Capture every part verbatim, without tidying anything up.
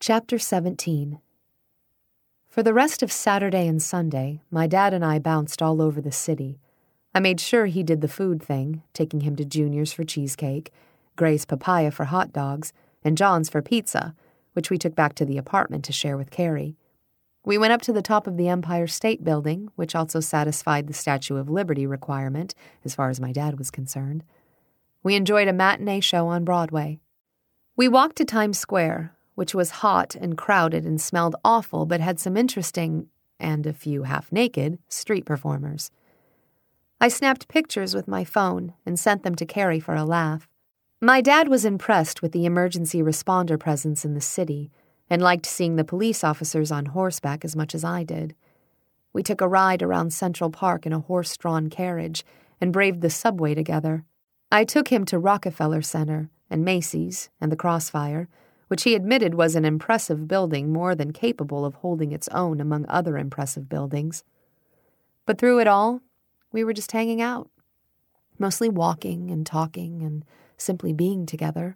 Chapter seventeen. For the rest of Saturday and Sunday, my dad and I bounced all over the city. I made sure he did the food thing, taking him to Junior's for cheesecake, Gray's Papaya for hot dogs, and John's for pizza, which we took back to the apartment to share with Carrie. We went up to the top of the Empire State Building, which also satisfied the Statue of Liberty requirement, as far as my dad was concerned. We enjoyed a matinee show on Broadway. We walked to Times Square, which was hot and crowded and smelled awful but had some interesting, and a few half-naked, street performers. I snapped pictures with my phone and sent them to Carrie for a laugh. My dad was impressed with the emergency responder presence in the city and liked seeing the police officers on horseback as much as I did. We took a ride around Central Park in a horse-drawn carriage and braved the subway together. I took him to Rockefeller Center and Macy's and the Crossfire, which he admitted was an impressive building more than capable of holding its own among other impressive buildings. But through it all, we were just hanging out, mostly walking and talking and simply being together.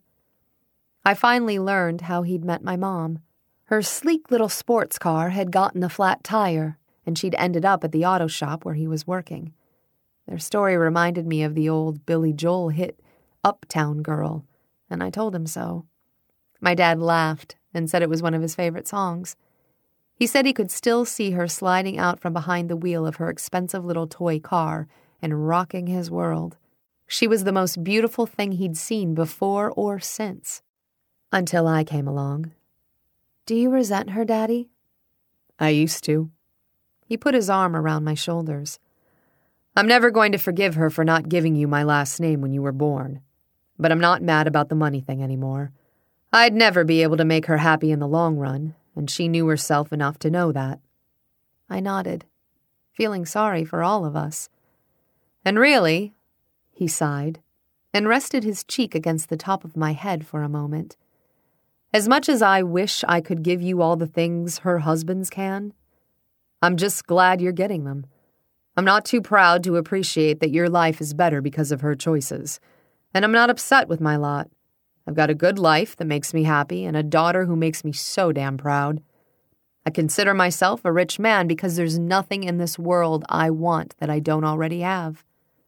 I finally learned how he'd met my mom. Her sleek little sports car had gotten a flat tire, and she'd ended up at the auto shop where he was working. Their story reminded me of the old Billy Joel hit Uptown Girl, and I told him so. My dad laughed and said it was one of his favorite songs. He said he could still see her sliding out from behind the wheel of her expensive little toy car and rocking his world. She was the most beautiful thing he'd seen before or since. Until I came along. Do you resent her, Daddy? I used to. He put his arm around my shoulders. I'm never going to forgive her for not giving you my last name when you were born. But I'm not mad about the money thing anymore. I'd never be able to make her happy in the long run, and she knew herself enough to know that. I nodded, feeling sorry for all of us. And really, he sighed, and rested his cheek against the top of my head for a moment. As much as I wish I could give you all the things her husbands can, I'm just glad you're getting them. I'm not too proud to appreciate that your life is better because of her choices, and I'm not upset with my lot. I've got a good life that makes me happy and a daughter who makes me so damn proud. I consider myself a rich man because there's nothing in this world I want that I don't already have.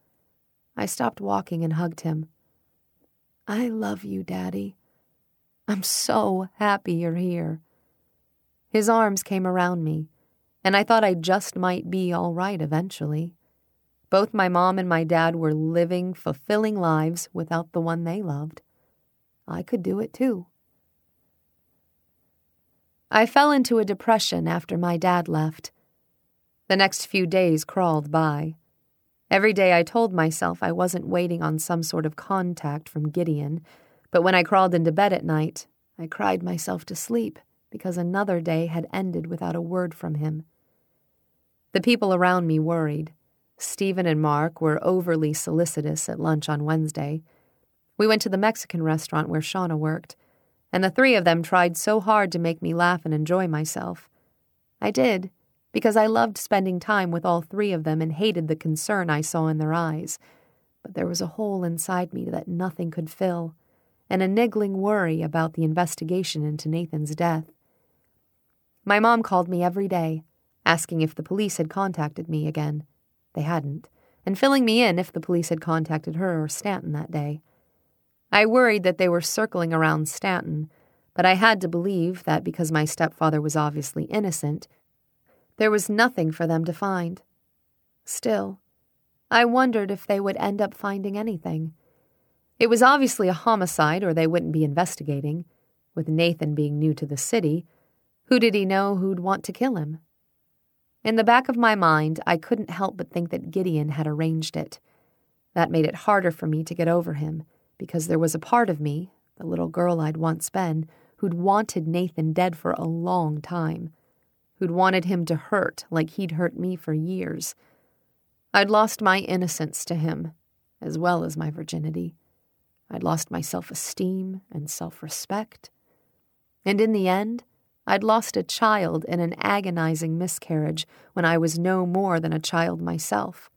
I stopped walking and hugged him. I love you, Daddy. I'm so happy you're here. His arms came around me, and I thought I just might be all right eventually. Both my mom and my dad were living, fulfilling lives without the one they loved. I could do it too. I fell into a depression after my dad left. The next few days crawled by. Every day I told myself I wasn't waiting on some sort of contact from Gideon, but when I crawled into bed at night, I cried myself to sleep because another day had ended without a word from him. The people around me worried. Stephen and Mark were overly solicitous at lunch on Wednesday. We went to the Mexican restaurant where Shauna worked, and the three of them tried so hard to make me laugh and enjoy myself. I did, because I loved spending time with all three of them and hated the concern I saw in their eyes. But there was a hole inside me that nothing could fill, and a niggling worry about the investigation into Nathan's death. My mom called me every day, asking if the police had contacted me again. They hadn't, and filling me in if the police had contacted her or Stanton that day. I worried that they were circling around Stanton, but I had to believe that because my stepfather was obviously innocent, there was nothing for them to find. Still, I wondered if they would end up finding anything. It was obviously a homicide or they wouldn't be investigating. With Nathan being new to the city, who did he know who'd want to kill him? In the back of my mind, I couldn't help but think that Gideon had arranged it. That made it harder for me to get over him, because there was a part of me, the little girl I'd once been, who'd wanted Nathan dead for a long time, who'd wanted him to hurt like he'd hurt me for years. I'd lost my innocence to him, as well as my virginity. I'd lost my self-esteem and self-respect. And in the end, I'd lost a child in an agonizing miscarriage when I was no more than a child myself.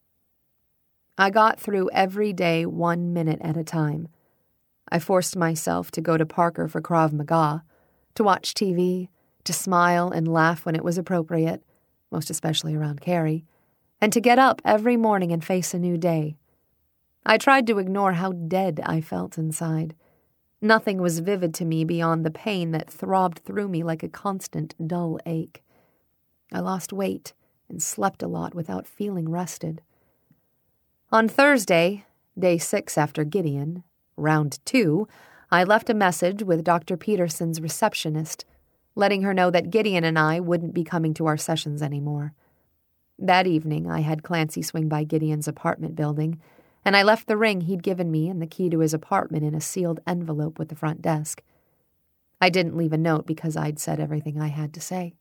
I got through every day one minute at a time. I forced myself to go to Parker for Krav Maga. to watch T V, to smile and laugh when it was appropriate, most especially around Carrie, and to get up every morning and face a new day. I tried to ignore how dead I felt inside. Nothing was vivid to me beyond the pain that throbbed through me like a constant, dull ache. I lost weight and slept a lot without feeling rested. On Thursday, day six after Gideon, round two, I left a message with Doctor Peterson's receptionist, letting her know that Gideon and I wouldn't be coming to our sessions anymore. That evening, I had Clancy swing by Gideon's apartment building, and I left the ring he'd given me and the key to his apartment in a sealed envelope with the front desk. I didn't leave a note because I'd said everything I had to say.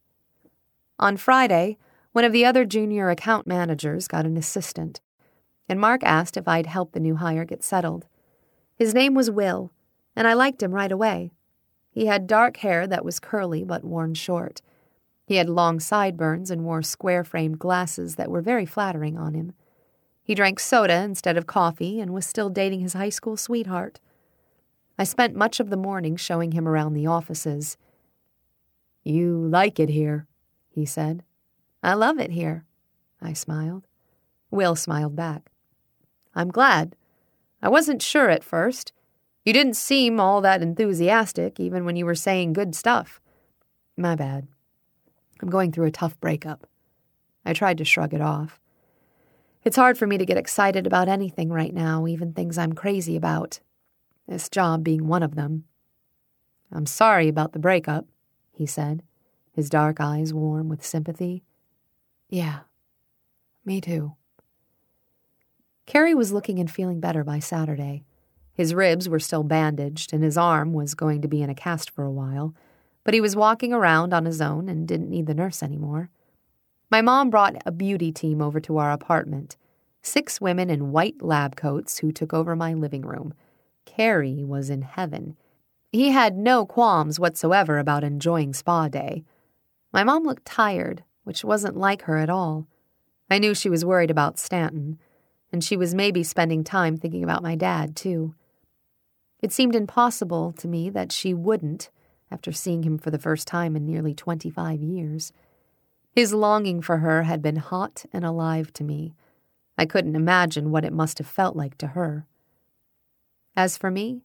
On Friday, one of the other junior account managers got an assistant, and Mark asked if I'd help the new hire get settled. His name was Will, and I liked him right away. He had dark hair that was curly but worn short. He had long sideburns and wore square-framed glasses that were very flattering on him. He drank soda instead of coffee and was still dating his high school sweetheart. I spent much of the morning showing him around the offices. "You like it here," he said. "I love it here," I smiled. Will smiled back. "I'm glad. I wasn't sure at first. You didn't seem all that enthusiastic, even when you were saying good stuff." "My bad. I'm going through a tough breakup." I tried to shrug it off. It's hard for me to get excited about anything right now, even things I'm crazy about. This job being one of them. "I'm sorry about the breakup," he said, his dark eyes warm with sympathy. "Yeah, me too." Carrie was looking and feeling better by Saturday. His ribs were still bandaged, and his arm was going to be in a cast for a while, but he was walking around on his own and didn't need the nurse anymore. My mom brought a beauty team over to our apartment, six women in white lab coats who took over my living room. Carrie was in heaven. He had no qualms whatsoever about enjoying spa day. My mom looked tired, which wasn't like her at all. I knew she was worried about Stanton, and she was maybe spending time thinking about my dad, too. It seemed impossible to me that she wouldn't, after seeing him for the first time in nearly twenty-five years. His longing for her had been hot and alive to me. I couldn't imagine what it must have felt like to her. As for me,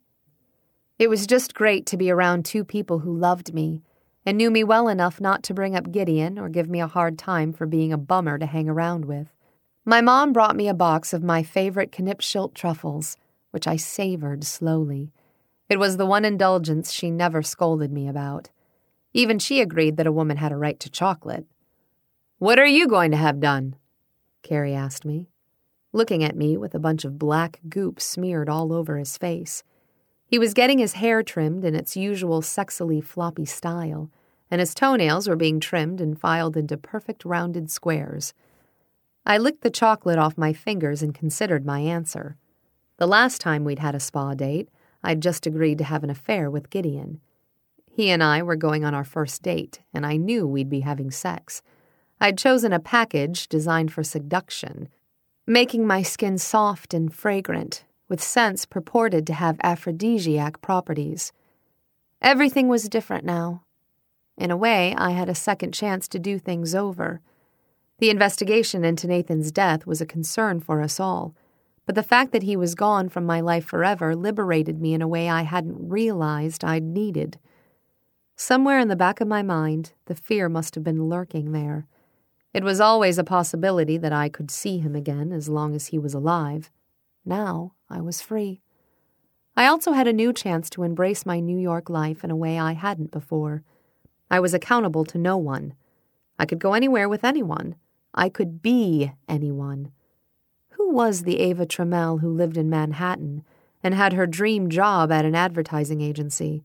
it was just great to be around two people who loved me and knew me well enough not to bring up Gideon or give me a hard time for being a bummer to hang around with. My mom brought me a box of my favorite Knipschild truffles, which I savored slowly. It was the one indulgence she never scolded me about. Even she agreed that a woman had a right to chocolate. "What are you going to have done?" Carrie asked me, looking at me with a bunch of black goop smeared all over his face. He was getting his hair trimmed in its usual sexily floppy style, and his toenails were being trimmed and filed into perfect rounded squares. I licked the chocolate off my fingers and considered my answer. The last time we'd had a spa date, I'd just agreed to have an affair with Gideon. He and I were going on our first date, and I knew we'd be having sex. I'd chosen a package designed for seduction, making my skin soft and fragrant, with scents purported to have aphrodisiac properties. Everything was different now. In a way, I had a second chance to do things over. The investigation into Nathan's death was a concern for us all, but the fact that he was gone from my life forever liberated me in a way I hadn't realized I'd needed. Somewhere in the back of my mind, the fear must have been lurking there. It was always a possibility that I could see him again as long as he was alive. Now I was free. I also had a new chance to embrace my New York life in a way I hadn't before. I was accountable to no one. I could go anywhere with anyone. I could be anyone. Who was the Ava Trammell who lived in Manhattan and had her dream job at an advertising agency?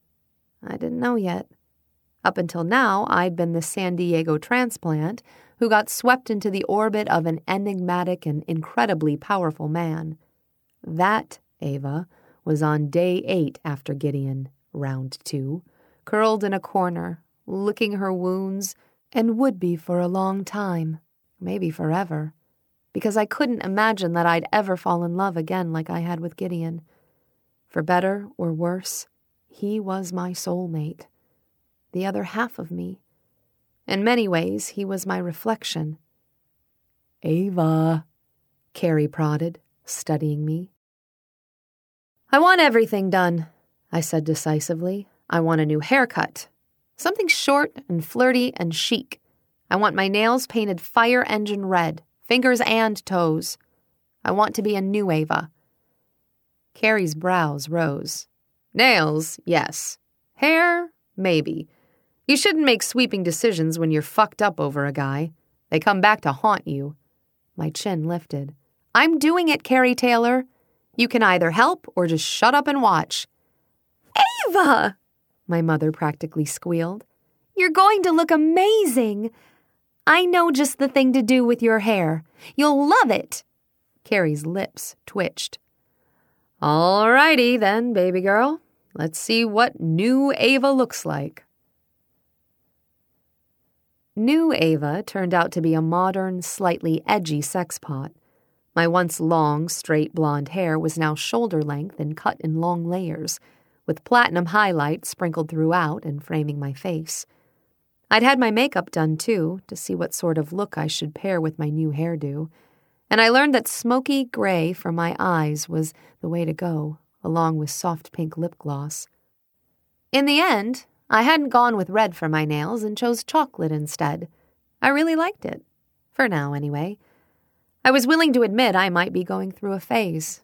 I didn't know yet. Up until now, I'd been the San Diego transplant who got swept into the orbit of an enigmatic and incredibly powerful man. That Ava was on day eight after Gideon, round two, curled in a corner, licking her wounds, and would be for a long time, maybe forever, because I couldn't imagine that I'd ever fall in love again like I had with Gideon. For better or worse, he was my soulmate. the other half of me. In many ways, he was my reflection. "Ava," Carrie prodded, studying me. "I want everything done," I said decisively. "I want a new haircut. Something short and flirty and chic. I want my nails painted fire engine red, fingers and toes. I want to be a new Ava." Carrie's brows rose. "Nails, yes. Hair, maybe. You shouldn't make sweeping decisions when you're fucked up over a guy. They come back to haunt you." My chin lifted. "I'm doing it, Carrie Taylor. You can either help or just shut up and watch." "Ava!" my mother practically squealed. "You're going to look amazing. I know just the thing to do with your hair. You'll love it." Carrie's lips twitched. "All righty then, baby girl. Let's see what new Ava looks like." New Ava turned out to be a modern, slightly edgy sexpot. My once long, straight blonde hair was now shoulder-length and cut in long layers, with platinum highlights sprinkled throughout and framing my face. I'd had my makeup done, too, to see what sort of look I should pair with my new hairdo, and I learned that smoky gray for my eyes was the way to go, along with soft pink lip gloss. In the end, I hadn't gone with red for my nails and chose chocolate instead. I really liked it. For now, anyway. I was willing to admit I might be going through a phase.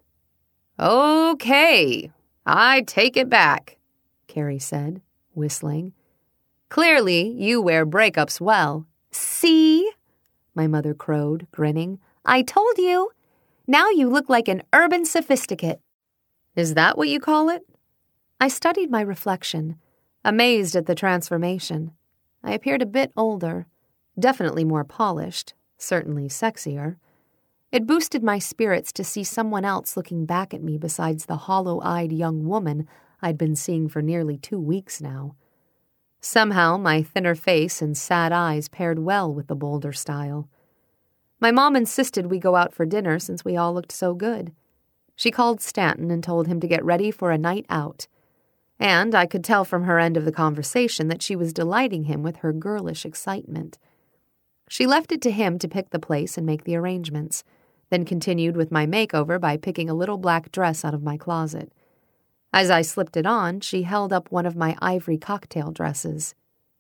"Okay, I take it back," Carrie said, whistling. "Clearly, you wear breakups well." "See?" my mother crowed, grinning. "I told you. Now you look like an urban sophisticate." "Is that what you call it?" I studied my reflection, amazed at the transformation. I appeared a bit older, definitely more polished, certainly sexier. It boosted my spirits to see someone else looking back at me besides the hollow-eyed young woman I'd been seeing for nearly two weeks now. Somehow, my thinner face and sad eyes paired well with the bolder style. My mom insisted we go out for dinner since we all looked so good. She called Stanton and told him to get ready for a night out. And I could tell from her end of the conversation that she was delighting him with her girlish excitement. She left it to him to pick the place and make the arrangements, then continued with my makeover by picking a little black dress out of my closet. As I slipped it on, she held up one of my ivory cocktail dresses.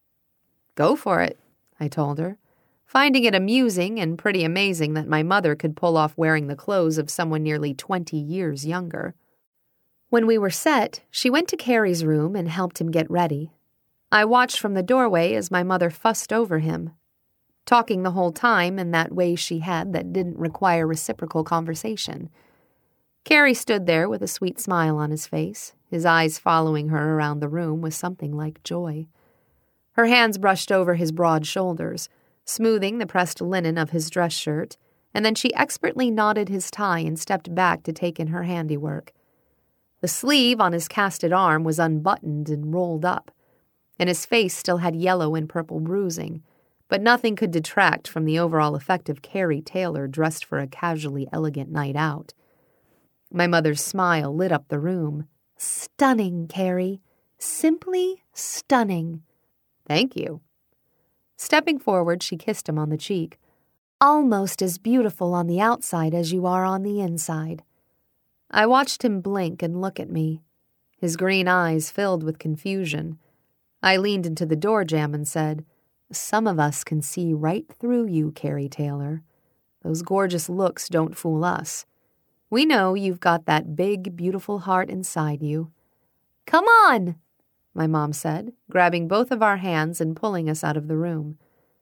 "Go for it," I told her, finding it amusing and pretty amazing that my mother could pull off wearing the clothes of someone nearly twenty years younger. When we were set, she went to Carrie's room and helped him get ready. I watched from the doorway as my mother fussed over him, talking the whole time in that way she had that didn't require reciprocal conversation. Carrie stood there with a sweet smile on his face, his eyes following her around the room with something like joy. Her hands brushed over his broad shoulders, smoothing the pressed linen of his dress shirt, and then she expertly knotted his tie and stepped back to take in her handiwork. The sleeve on his casted arm was unbuttoned and rolled up, and his face still had yellow and purple bruising, but nothing could detract from the overall effect of Carrie Taylor dressed for a casually elegant night out. My mother's smile lit up the room. "Stunning, Carrie. Simply stunning." "Thank you." Stepping forward, she kissed him on the cheek. "Almost as beautiful on the outside as you are on the inside." I watched him blink and look at me, his green eyes filled with confusion. I leaned into the door jamb and said, "Some of us can see right through you, Carrie Taylor. Those gorgeous looks don't fool us. We know you've got that big, beautiful heart inside you." "Come on," my mom said, grabbing both of our hands and pulling us out of the room.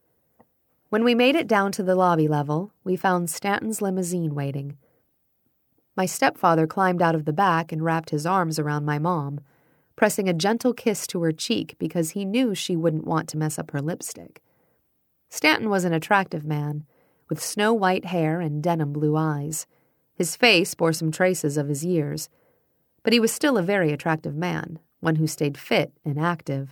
When we made it down to the lobby level, we found Stanton's limousine waiting. My stepfather climbed out of the back and wrapped his arms around my mom, pressing a gentle kiss to her cheek because he knew she wouldn't want to mess up her lipstick. Stanton was an attractive man, with snow-white hair and denim blue eyes. His face bore some traces of his years, but he was still a very attractive man, one who stayed fit and active.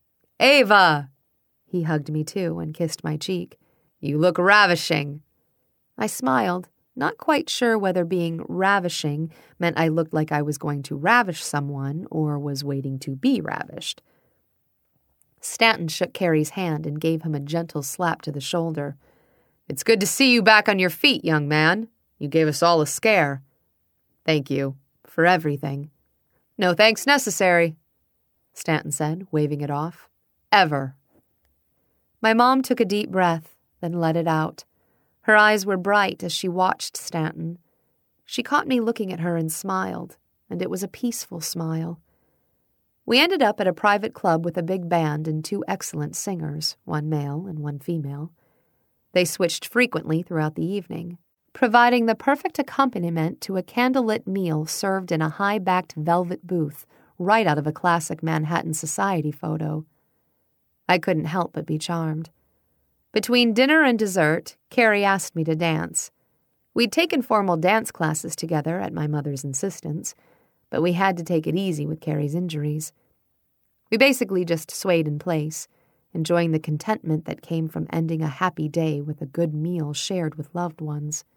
"Ava!" He hugged me too and kissed my cheek. "You look ravishing." I smiled, not quite sure whether being ravishing meant I looked like I was going to ravish someone or was waiting to be ravished. Stanton shook Carrie's hand and gave him a gentle slap to the shoulder. "It's good to see you back on your feet, young man. You gave us all a scare." "Thank you. For everything." "No thanks necessary," Stanton said, waving it off. "Ever." My mom took a deep breath, then let it out. Her eyes were bright as she watched Stanton. She caught me looking at her and smiled, and it was a peaceful smile. We ended up at a private club with a big band and two excellent singers, one male and one female. They switched frequently throughout the evening, providing the perfect accompaniment to a candlelit meal served in a high-backed velvet booth right out of a classic Manhattan society photo. I couldn't help but be charmed. Between dinner and dessert, Carrie asked me to dance. We'd taken formal dance classes together at my mother's insistence, but we had to take it easy with Carrie's injuries. We basically just swayed in place, enjoying the contentment that came from ending a happy day with a good meal shared with loved ones.